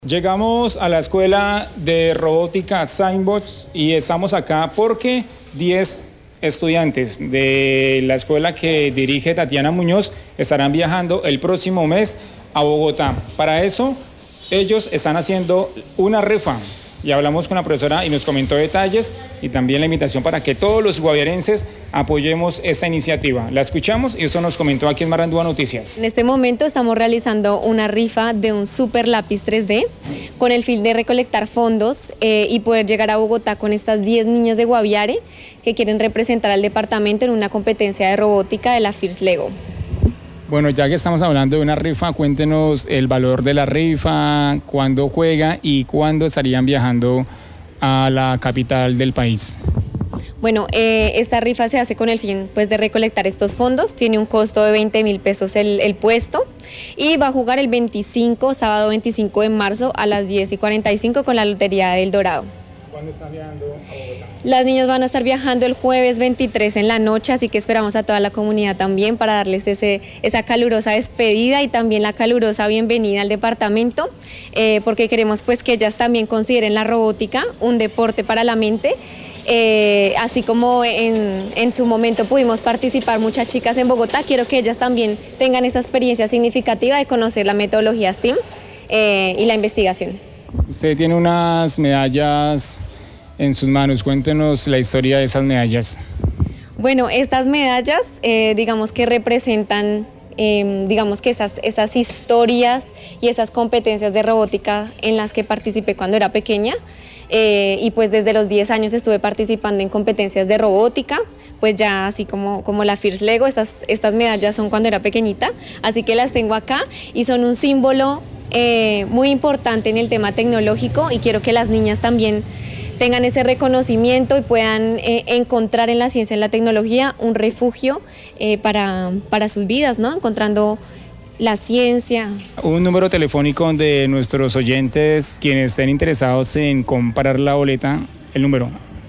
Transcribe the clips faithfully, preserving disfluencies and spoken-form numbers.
Llegamos a la escuela de robótica Scienbox y estamos acá porque diez estudiantes de la escuela que dirige Tatiana Muñoz estarán viajando el próximo mes a Bogotá. Para eso, ellos están haciendo una rifa y hablamos con la profesora y nos comentó detalles y también la invitación para que todos los guaviarenses apoyemos esta iniciativa. La escuchamos y eso nos comentó aquí en Marandúa Noticias. En este momento estamos realizando una rifa de un super lápiz tres D con el fin de recolectar fondos eh, y poder llegar a Bogotá con estas diez niñas de Guaviare que quieren representar al departamento en una competencia de robótica de la FIRST Lego. Bueno, ya que estamos hablando de una rifa, cuéntenos el valor de la rifa, cuándo juega y cuándo estarían viajando a la capital del país. Bueno, eh, esta rifa se hace con el fin pues, de recolectar estos fondos, tiene un costo de veinte mil pesos el, el puesto y va a jugar el veinticinco, sábado veinticinco de marzo a las diez y cuarenta y cinco con la Lotería del Dorado. ¿Cuándo están viajando a Bogotá? Las niñas van a estar viajando el jueves veintitrés en la noche, así que esperamos a toda la comunidad también para darles ese, esa calurosa despedida y también la calurosa bienvenida al departamento, eh, porque queremos pues que ellas también consideren la robótica un deporte para la mente. Eh, así como en, en su momento pudimos participar muchas chicas en Bogotá, quiero que ellas también tengan esa experiencia significativa de conocer la metodología STEAM eh, y la investigación. Usted tiene unas medallas en sus manos, cuéntenos la historia de esas medallas. Bueno, estas medallas eh, digamos que representan eh, digamos que esas, esas historias y esas competencias de robótica en las que participé cuando era pequeña. Eh, y pues desde los diez años estuve participando en competencias de robótica, pues ya así como, como la FIRST Lego, estas, estas medallas son cuando era pequeñita, así que las tengo acá y son un símbolo eh, muy importante en el tema tecnológico y quiero que las niñas también tengan ese reconocimiento y puedan eh, encontrar en la ciencia y en la tecnología un refugio eh, para, para sus vidas, ¿no? Encontrando la ciencia. Un número telefónico donde nuestros oyentes, quienes estén interesados en comprar la boleta, el número.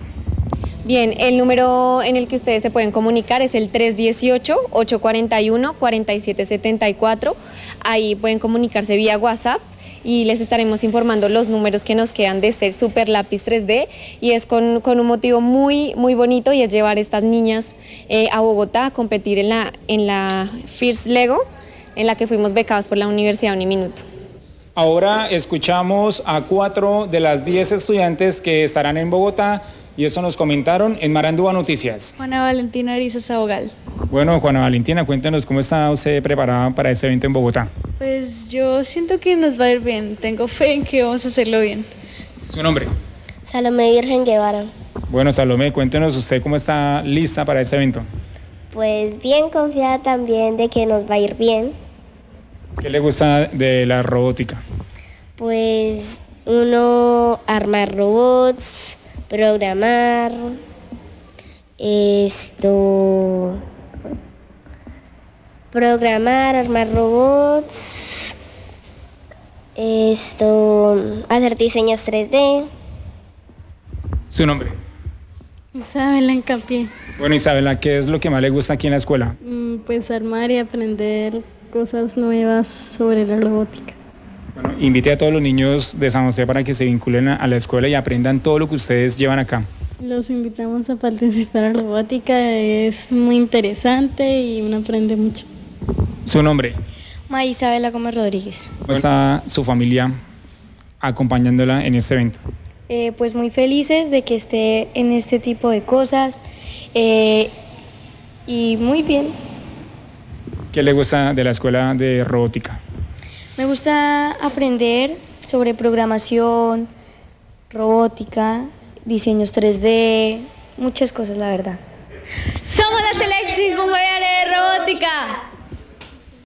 Bien, el número en el que ustedes se pueden comunicar es el tres uno ocho, ocho cuatro uno, cuatro siete siete cuatro. Ahí pueden comunicarse vía WhatsApp y les estaremos informando los números que nos quedan de este super lápiz tres D y es con, con un motivo muy, muy bonito y es llevar a estas niñas eh, a Bogotá a competir en la, en la FIRST Lego, en la que fuimos becados por la Universidad Uniminuto. Ahora escuchamos a cuatro de las diez estudiantes que estarán en Bogotá y eso nos comentaron en Marandúa Noticias. Juana Valentina Ariza Sabogal. Bueno, Juana Valentina, cuéntanos cómo está usted preparada para este evento en Bogotá. Pues yo siento que nos va a ir bien, tengo fe en que vamos a hacerlo bien. ¿Su nombre? Salomé Virgen Guevara. Bueno, Salomé, cuéntenos usted cómo está lista para este evento. Pues bien confiada también de que nos va a ir bien. ¿Qué le gusta de la robótica? Pues uno armar robots, programar, esto, programar, armar robots, esto, hacer diseños tres D. ¿Su nombre? Isabela Encapié. Bueno, Isabela, ¿qué es lo que más le gusta aquí en la escuela? Mm, pues armar y aprender cosas nuevas sobre la robótica. Bueno, invite a todos los niños de San José para que se vinculen a la escuela y aprendan todo lo que ustedes llevan acá. Los invitamos a participar en robótica, es muy interesante y uno aprende mucho. ¿Su nombre? María Isabela Gómez Rodríguez. ¿Cómo está su familia acompañándola en este evento? Eh, pues muy felices de que esté en este tipo de cosas eh, y muy bien. ¿Qué le gusta de la escuela de robótica? Me gusta aprender sobre programación, robótica, diseños tres D, muchas cosas la verdad. ¡Somos la Selección Guaviare de Robótica!